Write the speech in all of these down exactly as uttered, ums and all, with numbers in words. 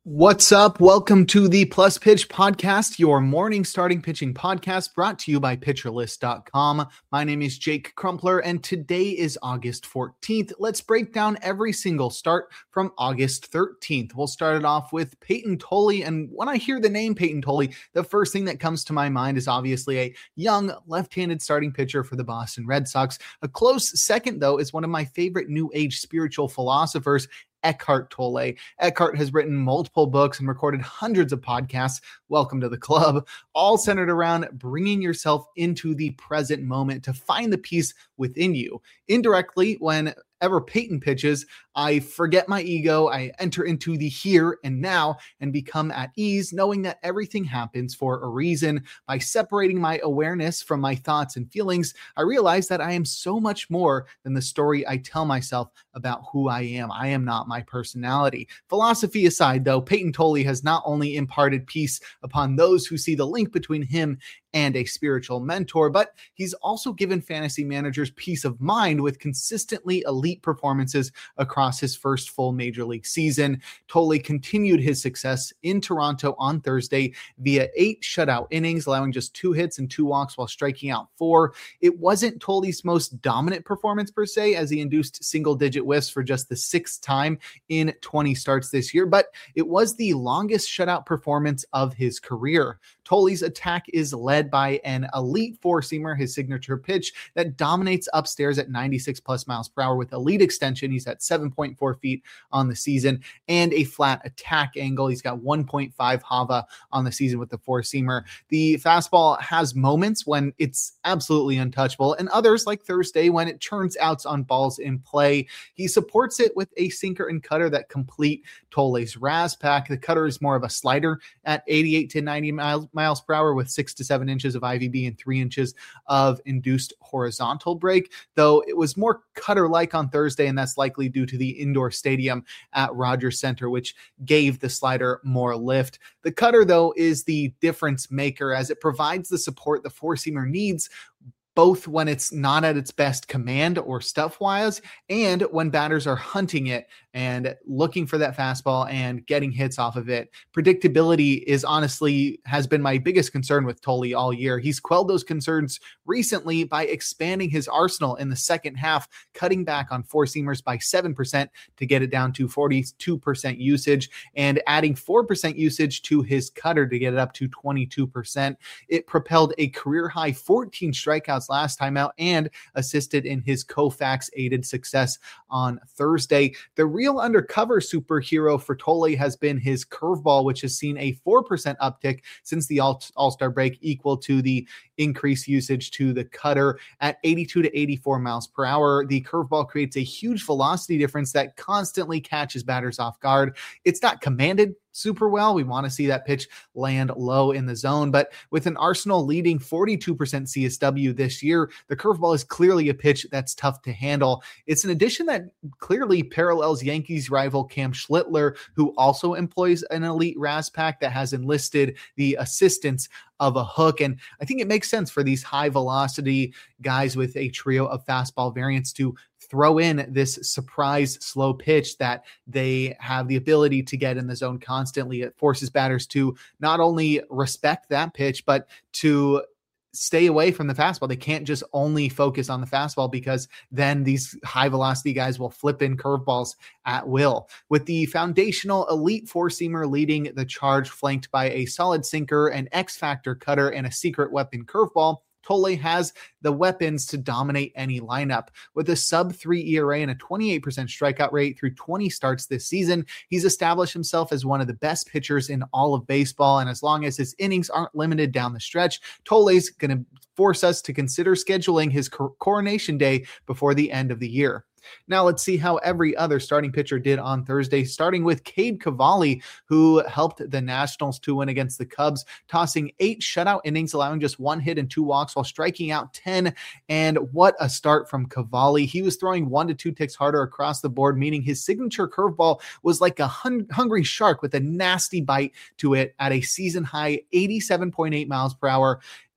What's up? Welcome to the Plus Pitch Podcast, your morning starting pitching podcast brought to you by pitcher list dot com. My name is Jake Crumpler, and today is August fourteenth. Let's break down every single start from August thirteenth. We'll start it off with Peyton Tolley, and when I hear the name Peyton Tolley, the first thing that comes to my mind is obviously a young left-handed starting pitcher for the Boston Red Sox. A close second, though, is one of my favorite new age spiritual philosophers, Eckhart Tolle. Eckhart has written multiple books and recorded hundreds of podcasts. Welcome to the club, all centered around bringing yourself into the present moment to find the peace within you. Indirectly, whenever Peyton pitches, I forget my ego. I enter into the here and now and become at ease, knowing that everything happens for a reason. By separating my awareness from my thoughts and feelings, I realize that I am so much more than the story I tell myself about who I am. I am not my personality. Philosophy aside, though, Peyton Tolley has not only imparted peace upon those who see the link between him and a spiritual mentor, but he's also given fantasy managers peace of mind with consistently elite performances across his first full major league season. Tolley continued his success in Toronto on Thursday via eight shutout innings, allowing just two hits and two walks while striking out four. It wasn't Tolley's most dominant performance per se, as he induced single-digit whiffs for just the sixth time in twenty starts this year, but it was the longest shutout performance of his career. Tolley's attack is led by an elite four-seamer, his signature pitch that dominates upstairs at ninety-six plus miles per hour with elite extension. He's at seven point four feet on the season, and a flat attack angle. He's got one point five H A V A on the season with the four-seamer. The fastball has moments when it's absolutely untouchable, and others like Thursday when it churns outs on balls in play. He supports it with a sinker and cutter that complete Tolley's Raz pack. The cutter is more of a slider at eighty-eight to ninety miles, miles per hour with six to seven inches of I V B and three inches of induced horizontal break, though it was more cutter-like on Thursday, and that's likely due to the indoor stadium at Rogers Center, which gave the slider more lift. The cutter, though, is the difference maker as it provides the support the four-seamer needs, both when it's not at its best command or stuff-wise, and when batters are hunting it and looking for that fastball and getting hits off of it. Predictability is honestly has been my biggest concern with Tolley all year. He's quelled those concerns recently by expanding his arsenal in the second half, cutting back on four-seamers by seven percent to get it down to forty-two percent usage, and adding four percent usage to his cutter to get it up to twenty-two percent. It propelled a career-high fourteen strikeouts last time out and assisted in his Koufax aided success on Thursday. The real undercover superhero for Tolley has been his curveball, which has seen a four percent uptick since the all- All-Star break, equal to the increased usage to the cutter at eighty-two to eighty-four miles per hour. The curveball creates a huge velocity difference that constantly catches batters off guard. It's not commanded super well. We want to see that pitch land low in the zone, but with an arsenal leading forty-two percent C S W this year, the curveball is clearly a pitch that's tough to handle. It's an addition that clearly parallels Yankees rival Cam Schlittler, who also employs an elite Raz pack that has enlisted the assistance of a hook. And I think it makes sense for these high velocity guys with a trio of fastball variants to throw in this surprise slow pitch that they have the ability to get in the zone constantly. It forces batters to not only respect that pitch, but to stay away from the fastball. They can't just only focus on the fastball, because then these high velocity guys will flip in curveballs at will. With the foundational elite four-seamer leading the charge, flanked by a solid sinker, an X-factor cutter, and a secret weapon curveball, Tolley has the weapons to dominate any lineup. With a sub three E R A and a twenty-eight percent strikeout rate through twenty starts this season, he's established himself as one of the best pitchers in all of baseball. And as long as his innings aren't limited down the stretch, Tolley's going to force us to consider scheduling his coronation day before the end of the year. Now let's see how every other starting pitcher did on Thursday, starting with Cade Cavalli, who helped the Nationals to win against the Cubs, tossing eight shutout innings, allowing just one hit and two walks while striking out ten. And what a start from Cavalli. He was throwing one to two ticks harder across the board, meaning his signature curveball was like a hun- hungry shark with a nasty bite to it at a season high eighty-seven point eight miles per hour.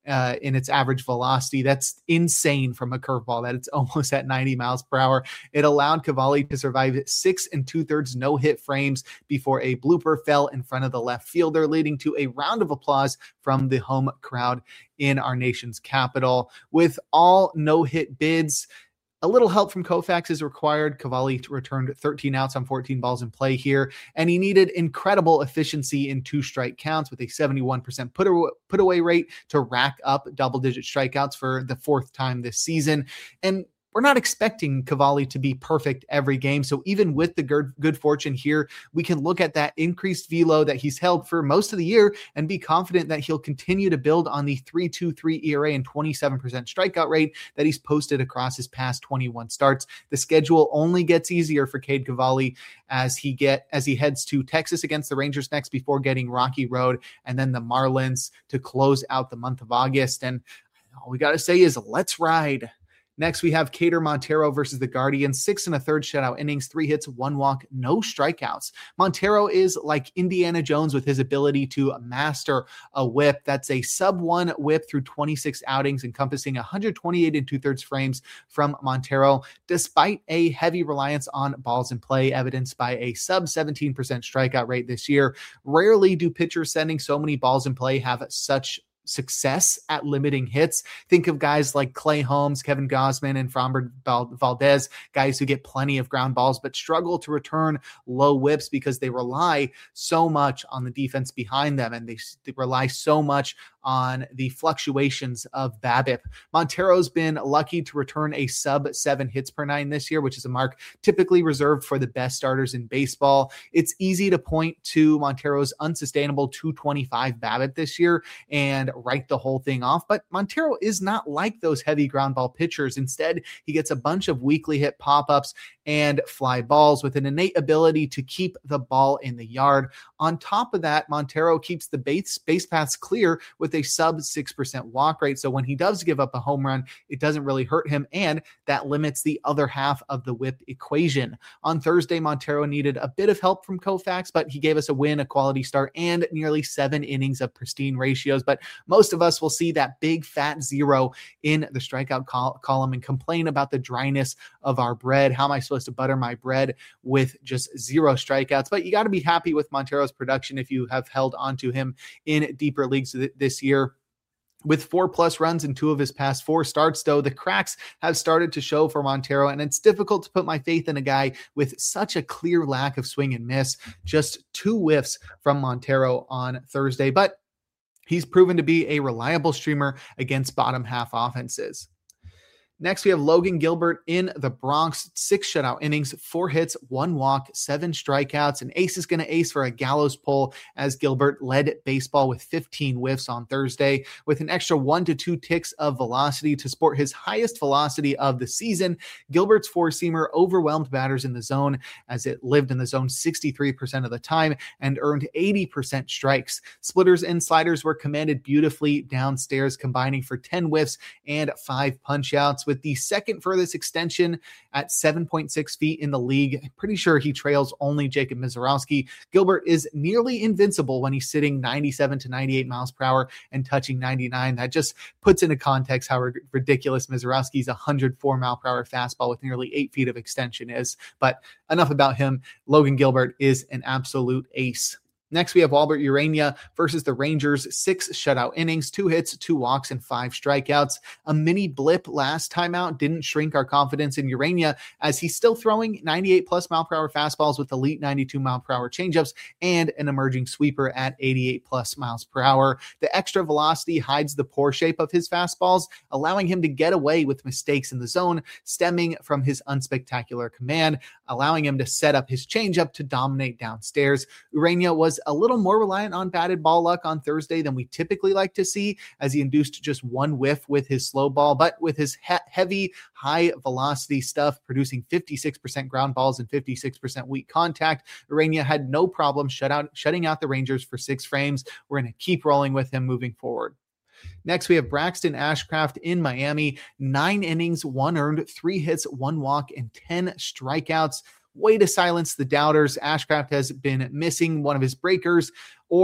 uh, in its average velocity. That's insane from a curveball that it's almost at ninety miles per hour. It allowed Cavalli to survive six and two thirds no hit frames before a blooper fell in front of the left fielder, leading to a round of applause from the home crowd in our nation's capital. With all no hit bids, a little help from Koufax is required. Cavalli returned thirteen outs on fourteen balls in play here, and he needed incredible efficiency in two strike counts with a seventy-one percent put, away, put away rate to rack up double-digit strikeouts for the fourth time this season. And we're not expecting Cavalli to be perfect every game. So even with the good, good fortune here, we can look at that increased velo that he's held for most of the year and be confident that he'll continue to build on the three point two three E R A and twenty-seven percent strikeout rate that he's posted across his past twenty-one starts. The schedule only gets easier for Cade Cavalli as he get as he heads to Texas against the Rangers next before getting Rocky Road and then the Marlins to close out the month of August. And all we got to say is let's ride. Next, we have Kader Montero versus the Guardians. Six and a third shutout innings, three hits, one walk, no strikeouts. Montero is like Indiana Jones with his ability to master a whip. That's a sub one whip through twenty-six outings, encompassing one hundred twenty-eight and two thirds frames from Montero, despite a heavy reliance on balls in play, evidenced by a sub seventeen percent strikeout rate this year. Rarely do pitchers sending so many balls in play have such success at limiting hits. Think of guys like Clay Holmes, Kevin Gausman, and Framber Valdez, guys who get plenty of ground balls but struggle to return low whips because they rely so much on the defense behind them, and they, they rely so much on the fluctuations of BABIP. Montero's been lucky to return a sub seven hits per nine this year, which is a mark typically reserved for the best starters in baseball. It's easy to point to Montero's unsustainable two twenty-five BABIP this year and write the whole thing off, but Montero is not like those heavy ground ball pitchers. Instead, he gets a bunch of weakly hit pop-ups and fly balls with an innate ability to keep the ball in the yard. On top of that, Montero keeps the base, base paths clear with a sub six percent walk rate. So when he does give up a home run, it doesn't really hurt him, and that limits the other half of the whip equation. On Thursday, Montero needed a bit of help from Koufax, but he gave us a win, a quality start, and nearly seven innings of pristine ratios. But most of us will see that big fat zero in the strikeout col- column and complain about the dryness of our bread. How am I supposed to butter my bread with just zero strikeouts? But you got to be happy with Montero's production if you have held onto him in deeper leagues th- this year. With four plus runs in two of his past four starts, though, the cracks have started to show for Montero, and it's difficult to put my faith in a guy with such a clear lack of swing and miss. Just two whiffs from Montero on Thursday, but he's proven to be a reliable streamer against bottom half offenses. Next, we have Logan Gilbert in the Bronx. Six shutout innings, four hits, one walk, seven strikeouts. An ace is going to ace for a gallows pull as Gilbert led baseball with fifteen whiffs on Thursday with an extra one to two ticks of velocity to sport his highest velocity of the season. Gilbert's four-seamer overwhelmed batters in the zone as it lived in the zone sixty-three percent of the time and earned eighty percent strikes. Splitters and sliders were commanded beautifully downstairs, combining for ten whiffs and five punch-outs. With the second furthest extension at seven point six feet in the league, I'm pretty sure he trails only Jacob Misiorowski. Gilbert is nearly invincible when he's sitting ninety-seven to ninety-eight miles per hour and touching ninety-nine. That just puts into context how ridiculous Misiorowski's one hundred four mile per hour fastball with nearly eight feet of extension is. But enough about him. Logan Gilbert is an absolute ace. Next, we have Walbert Urania versus the Rangers. Six shutout innings, two hits, two walks, and five strikeouts. A mini blip last time out didn't shrink our confidence in Urania as he's still throwing ninety-eight plus mile per hour fastballs with elite ninety-two mile per hour changeups and an emerging sweeper at eighty-eight plus miles per hour. The extra velocity hides the poor shape of his fastballs, allowing him to get away with mistakes in the zone stemming from his unspectacular command, allowing him to set up his changeup to dominate downstairs. Urania was a little more reliant on batted ball luck on Thursday than we typically like to see, as he induced just one whiff with his slow ball, but with his he- heavy, high velocity stuff, producing fifty-six percent ground balls and fifty-six percent weak contact, Urania had no problem shut out, shutting out the Rangers for six frames. We're going to keep rolling with him moving forward. Next, we have Braxton Ashcraft in Miami. Nine innings, one earned, three hits, one walk, and ten strikeouts. Way to silence the doubters. Ashcraft has been missing one of his breakers or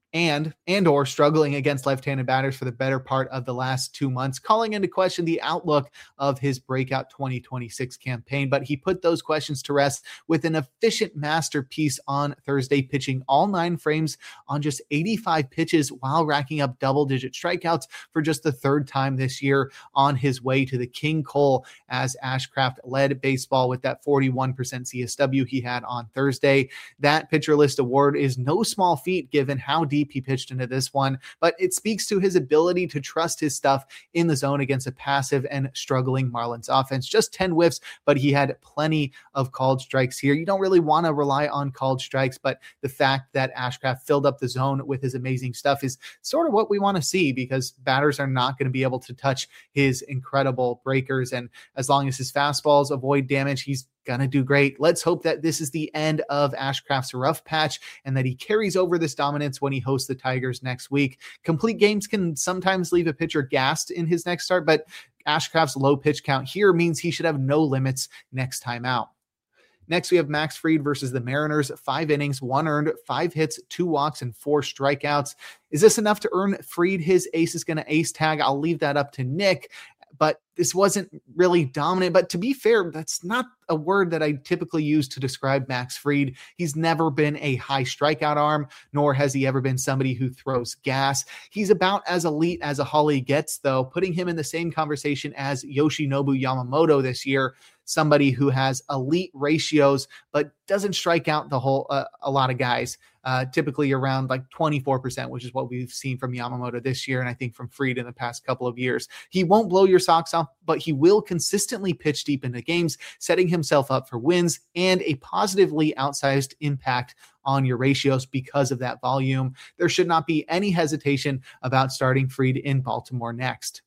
and and or struggling against left-handed batters for the better part of the last two months, calling into question the outlook of his breakout twenty twenty-six campaign. But he put those questions to rest with an efficient masterpiece on Thursday, pitching all nine frames on just eighty-five pitches while racking up double-digit strikeouts for just the third time this year, on his way to the King Cole, as Ashcraft led baseball with that forty-one percent C S W he had on Thursday. That Pitcher List award is no small feat given how deep he pitched into this one, but it speaks to his ability to trust his stuff in the zone against a passive and struggling Marlins offense. Just ten whiffs, but he had plenty of called strikes here. You don't really want to rely on called strikes, but the fact that Ashcraft filled up the zone with his amazing stuff is sort of what we want to see, because batters are not going to be able to touch his incredible breakers. And as long as his fastballs avoid damage, he's gonna do great. Let's hope that this is the end of Ashcraft's rough patch and that he carries over this dominance when he hosts the Tigers next week. Complete games can sometimes leave a pitcher gassed in his next start, but Ashcraft's low pitch count here means he should have no limits next time out. Next, we have Max Fried versus the Mariners. Five innings, one earned, five hits, two walks, and four strikeouts. Is this enough to earn Fried his ace is going to ace tag? I'll leave that up to Nick. But this wasn't really dominant. But to be fair, that's not a word that I typically use to describe Max Fried. He's never been a high strikeout arm, nor has he ever been somebody who throws gas. He's about as elite as a Holly gets, though, putting him in the same conversation as Yoshinobu Yamamoto this year, somebody who has elite ratios, but doesn't strike out the whole, uh, a lot of guys, uh, typically around like twenty-four percent, which is what we've seen from Yamamoto this year. And I think from Fried in the past couple of years. He won't blow your socks off, but he will consistently pitch deep into games, setting himself up for wins and a positively outsized impact on your ratios because of that volume. There should not be any hesitation about starting Fried in Baltimore next.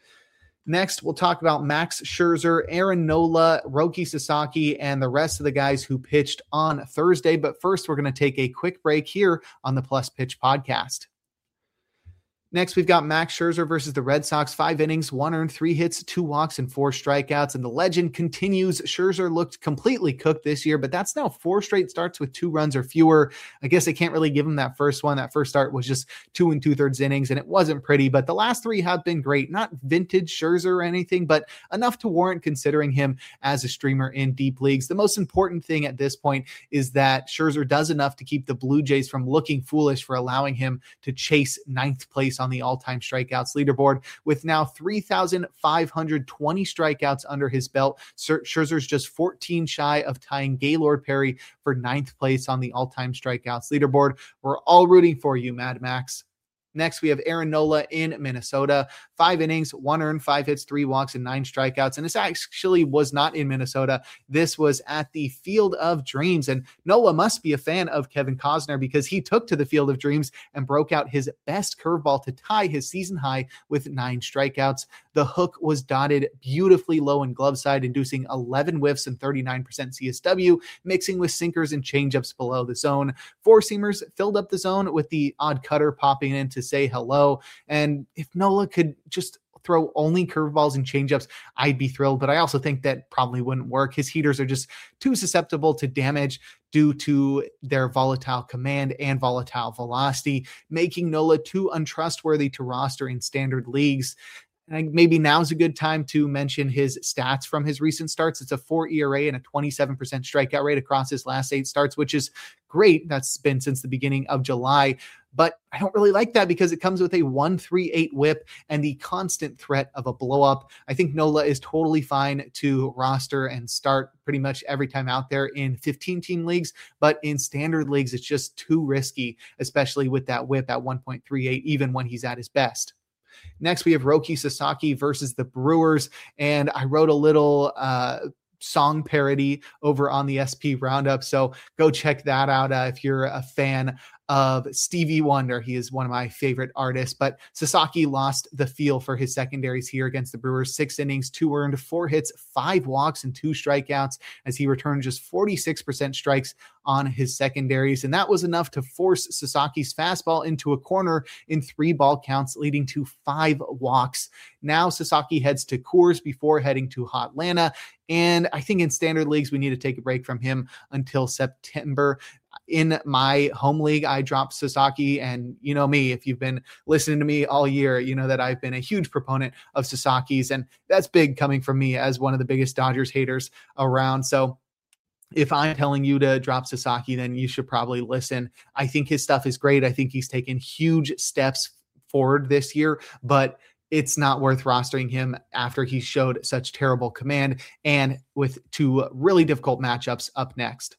Next, we'll talk about Max Scherzer, Aaron Nola, Roki Sasaki, and the rest of the guys who pitched on Thursday. But first, we're going to take a quick break here on the Plus Pitch podcast. Next, we've got Max Scherzer versus the Red Sox. Five innings, one earned, three hits, two walks, and four strikeouts. And the legend continues. Scherzer looked completely cooked this year, but that's now four straight starts with two runs or fewer. I guess I can't really give him that first one. That first start was just two and two thirds innings, and it wasn't pretty, but the last three have been great. Not vintage Scherzer or anything, but enough to warrant considering him as a streamer in deep leagues. The most important thing at this point is that Scherzer does enough to keep the Blue Jays from looking foolish for allowing him to chase ninth place on the all-time strikeouts leaderboard. With now three thousand five hundred twenty strikeouts under his belt, Scherzer's just fourteen shy of tying Gaylord Perry for ninth place on the all-time strikeouts leaderboard. We're all rooting for you, Mad Max. Next, we have Aaron Nola in Minnesota. Five innings, one earned, five hits, three walks, and nine strikeouts. And this actually was not in Minnesota. This was at the Field of Dreams. And Nola must be a fan of Kevin Costner, because he took to the Field of Dreams and broke out his best curveball to tie his season high with nine strikeouts. The hook was dotted beautifully low in glove side, inducing eleven whiffs and thirty-nine percent C S W, mixing with sinkers and changeups below the zone. Four seamers filled up the zone with the odd cutter popping in to say hello. And if Nola could just throw only curveballs and changeups, I'd be thrilled. But I also think that probably wouldn't work. His heaters are just too susceptible to damage due to their volatile command and volatile velocity, making Nola too untrustworthy to roster in standard leagues. And maybe now's a good time to mention his stats from his recent starts. It's a four E R A and a twenty-seven percent strikeout rate across his last eight starts, which is great. That's been since the beginning of July. But I don't really like that because it comes with a one point three eight whip and the constant threat of a blow up. I think Nola is totally fine to roster and start pretty much every time out there in fifteen team leagues, but in standard leagues, it's just too risky, especially with that whip at one point three eight, even when he's at his best. Next, we have Roki Sasaki versus the Brewers. And I wrote a little uh, song parody over on the S P Roundup. So go check that out uh, if you're a fan of Stevie Wonder. He is one of my favorite artists, but Sasaki lost the feel for his secondaries here against the Brewers. Six innings, two earned, four hits, five walks, and two strikeouts as he returned just forty-six percent strikes on his secondaries. And that was enough to force Sasaki's fastball into a corner in three ball counts, leading to five walks. Now Sasaki heads to Coors before heading to Hotlanta. And I think in standard leagues, we need to take a break from him until September. in my home league, I dropped Sasaki, and you know me, if you've been listening to me all year, you know that I've been a huge proponent of Sasaki's, and that's big coming from me as one of the biggest Dodgers haters around. So if I'm telling you to drop Sasaki, then you should probably listen. I think his stuff is great. I think he's taken huge steps forward this year, but it's not worth rostering him after he showed such terrible command and with two really difficult matchups up next.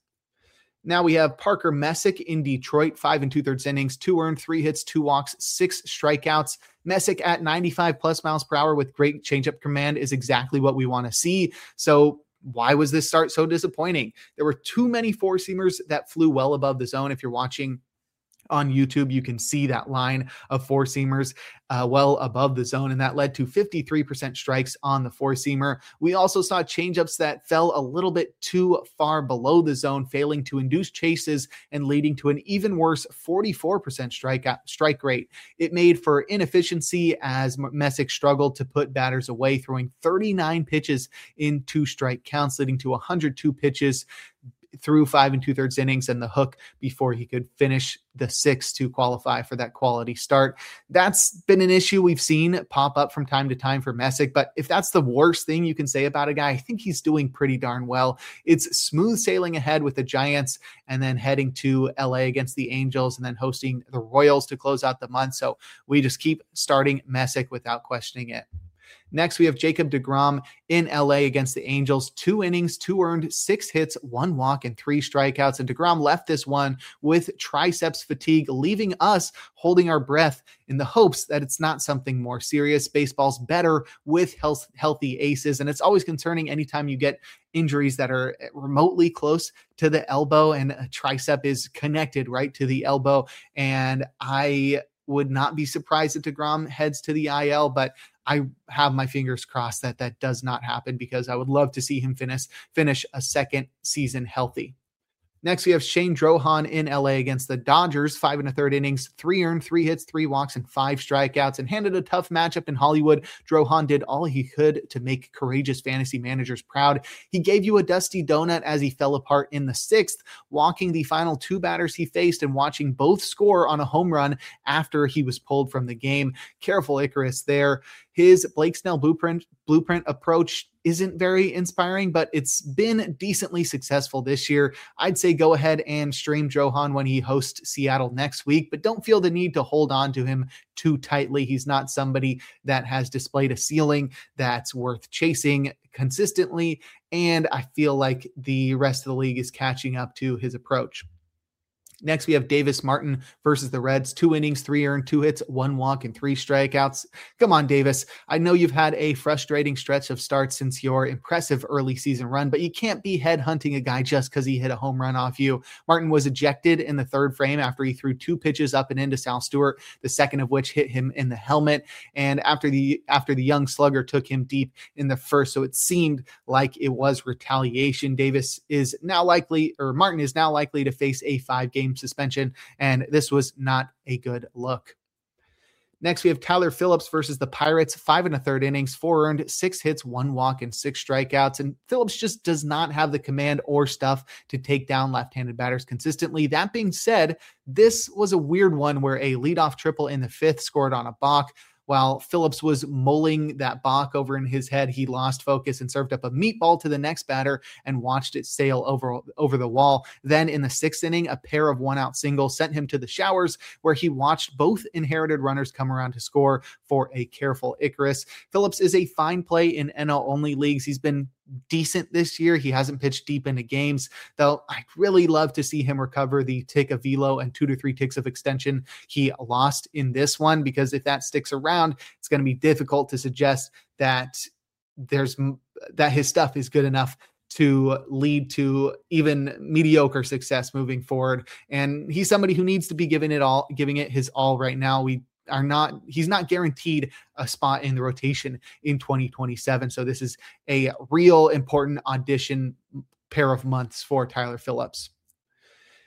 Now we have Parker Messick in Detroit, five and two thirds innings, two earned, three hits, two walks, six strikeouts. Messick at ninety-five plus miles per hour with great changeup command is exactly what we want to see. So why was this start so disappointing? There were too many four-seamers that flew well above the zone. If you're watching on YouTube, you can see that line of four-seamers uh, well above the zone, and that led to fifty-three percent strikes on the four-seamer. We also saw changeups that fell a little bit too far below the zone, failing to induce chases and leading to an even worse forty-four percent strike, strike rate. It made for inefficiency as Messick struggled to put batters away, throwing thirty-nine pitches in two strike counts, leading to one hundred two pitches through five and two thirds innings and the hook before he could finish the six to qualify for that quality start. That's been an issue we've seen pop up from time to time for Messick, but if that's the worst thing you can say about a guy, I think he's doing pretty darn well. It's smooth sailing ahead with the Giants and then heading to L A against the Angels and then hosting the Royals to close out the month. So we just keep starting Messick without questioning it. Next, we have Jacob deGrom in L A against the Angels. Two innings, two earned, six hits, one walk, and three strikeouts. And deGrom left this one with triceps fatigue, leaving us holding our breath in the hopes that it's not something more serious. Baseball's better with health, healthy aces, and it's always concerning anytime you get injuries that are remotely close to the elbow, and a tricep is connected right to the elbow. And I would not be surprised if deGrom heads to the I L, but I have my fingers crossed that that does not happen, because I would love to see him finish finish a second season healthy. Next, we have Shane Drohan in L A against the Dodgers, five and a third innings, three earned, three hits, three walks, and five strikeouts, and handed a tough matchup in Hollywood. Drohan did all he could to make courageous fantasy managers proud. He gave you a dusty donut as he fell apart in the sixth, walking the final two batters he faced and watching both score on a home run after he was pulled from the game. Careful Icarus there. His Blake Snell blueprint blueprint approach isn't very inspiring, but it's been decently successful this year. I'd say go ahead and stream Drohan when he hosts Seattle next week, but don't feel the need to hold on to him too tightly. He's not somebody that has displayed a ceiling that's worth chasing consistently, and I feel like the rest of the league is catching up to his approach. Next, we have Davis Martin versus the Reds. Two innings, three earned, two hits, one walk, and three strikeouts. Come on, Davis. I know you've had a frustrating stretch of starts since your impressive early season run, but you can't be headhunting a guy just because he hit a home run off you. Martin was ejected in the third frame after he threw two pitches up and into Sal Stewart, the second of which hit him in the helmet. And after the after the young slugger took him deep in the first, so it seemed like it was retaliation. Davis is now likely, or Martin is now likely to face a five-game suspension, and this was not a good look. Next, we have Tyler Phillips versus the Pirates, five and a third innings, four earned, six hits, one walk, and six strikeouts. And Phillips just does not have the command or stuff to take down left-handed batters consistently. That being said, this was a weird one where a leadoff triple in the fifth scored on a balk. While Phillips was mulling that balk over in his head, he lost focus and served up a meatball to the next batter and watched it sail over, over the wall. Then in the sixth inning, a pair of one-out singles sent him to the showers, where he watched both inherited runners come around to score for a careful Icarus. Phillips is a fine play in N L-only leagues. He's been decent this year. He hasn't pitched deep into games, though I'd really love to see him recover the tick of velo and two to three ticks of extension he lost in this one, because if that sticks around, it's going to be difficult to suggest that there's that his stuff is good enough to lead to even mediocre success moving forward. And he's somebody who needs to be giving it all, giving it his all right now. We are not, he's not guaranteed a spot in the rotation in twenty twenty-seven. So this is a real important audition pair of months for Tyler Phillips.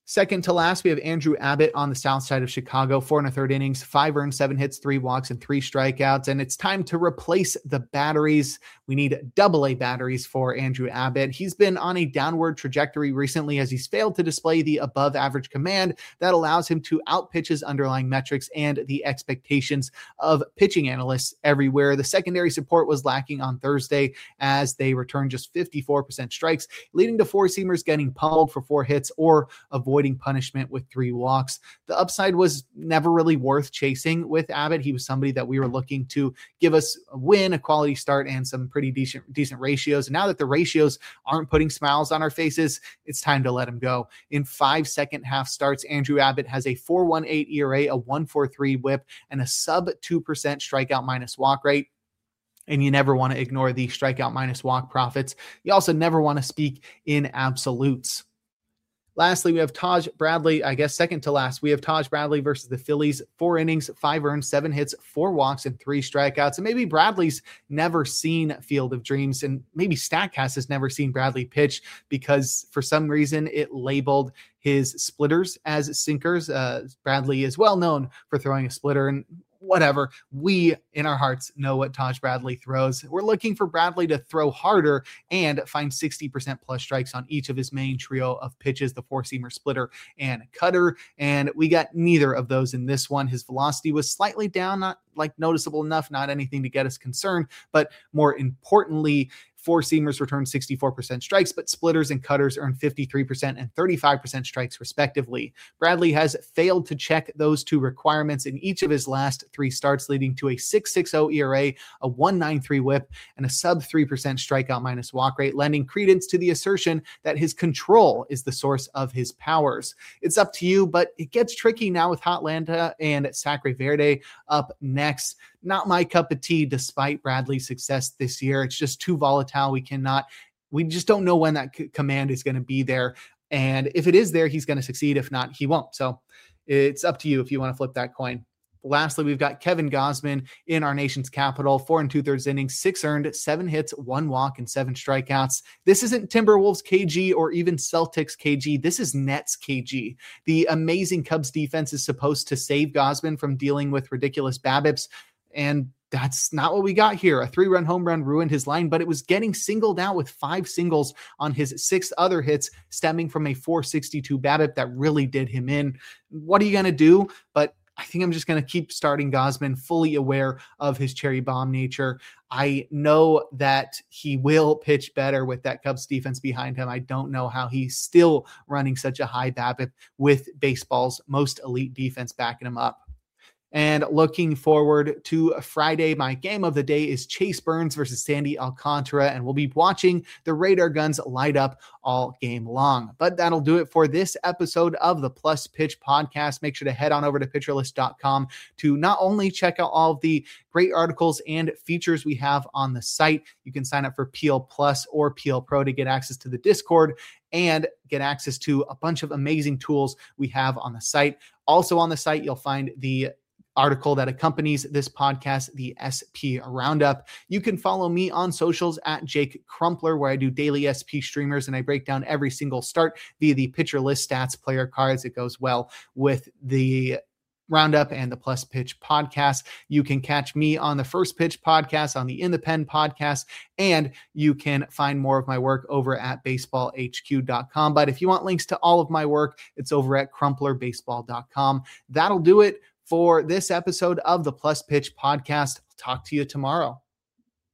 Second to last, we have Andrew Abbott on the south side of Chicago, four and a third innings, five earned, seven hits, three walks, and three strikeouts. And it's time to replace the batteries. We need double A batteries for Andrew Abbott. He's been on a downward trajectory recently as he's failed to display the above average command that allows him to outpitch his underlying metrics and the expectations of pitching analysts everywhere. The secondary support was lacking on Thursday as they returned just fifty-four percent strikes, leading to four-seamers getting pummeled for four hits or avoiding punishment with three walks. The upside was never really worth chasing with Abbott. He was somebody that we were looking to give us a win, a quality start, and some pretty decent, decent ratios. And now that the ratios aren't putting smiles on our faces, it's time to let him go. In five second half starts, Andrew Abbott has a four point one eight E R A, a one point four three whip, and a sub two percent strikeout minus walk rate. And you never want to ignore the strikeout minus walk profits. You also never want to speak in absolutes. Lastly, we have Taj Bradley, I guess second to last. We have Taj Bradley versus the Phillies, four innings, five earned, seven hits, four walks, and three strikeouts. And maybe Bradley's never seen Field of Dreams, and maybe Statcast has never seen Bradley pitch because for some reason it labeled his splitters as sinkers. Uh, Bradley is well known for throwing a splitter, and whatever. We, in our hearts, know what Taj Bradley throws. We're looking for Bradley to throw harder and find sixty percent plus strikes on each of his main trio of pitches, the four-seamer, splitter, and cutter. And we got neither of those in this one. His velocity was slightly down, not like noticeable enough, not anything to get us concerned, but more importantly, four-seamers returned sixty-four percent strikes, but splitters and cutters earned fifty-three percent and thirty-five percent strikes respectively. Bradley has failed to check those two requirements in each of his last three starts, leading to a six point six oh E R A, a one point nine three whip, and a sub three percent strikeout minus walk rate, lending credence to the assertion that his control is the source of his powers. It's up to you, but it gets tricky now with Hotlanta and Sacre Verde up next. Not my cup of tea, despite Bradley's success this year. It's just too volatile. We cannot, we just don't know when that c- command is going to be there. And if it is there, he's going to succeed. If not, he won't. So it's up to you if you want to flip that coin. Lastly, we've got Kevin Gausman in our nation's capital, four and two thirds innings, six earned, seven hits, one walk, and seven strikeouts. This isn't Timberwolves K G or even Celtics K G. This is Nets K G. The amazing Cubs defense is supposed to save Gausman from dealing with ridiculous BABIPs. And that's not what we got here. A three-run home run ruined his line, but it was getting singled out with five singles on his six other hits stemming from a four sixty-two BABIP that really did him in. What are you going to do? But I think I'm just going to keep starting Gausman, fully aware of his cherry bomb nature. I know that he will pitch better with that Cubs defense behind him. I don't know how he's still running such a high BABIP with baseball's most elite defense backing him up. And looking forward to Friday, my game of the day is Chase Burns versus Sandy Alcantara, and we'll be watching the radar guns light up all game long. But that'll do it for this episode of the Plus Pitch Podcast. Make sure to head on over to pitcher list dot com to not only check out all of the great articles and features we have on the site. You can sign up for P L Plus or P L Pro to get access to the Discord and get access to a bunch of amazing tools we have on the site. Also on the site, you'll find the article that accompanies this podcast, the S P Roundup. You can follow me on socials at Jake Crumpler, where I do daily S P streamers and I break down every single start via the Pitcher List stats player cards. It goes well with the Roundup and the Plus Pitch Podcast. You can catch me on the First Pitch Podcast, on the In the Pen Podcast, and you can find more of my work over at baseball h q dot com. But if you want links to all of my work, it's over at crumpler baseball dot com. That'll do it for this episode of the Plus Pitch Podcast. I'll talk to you tomorrow.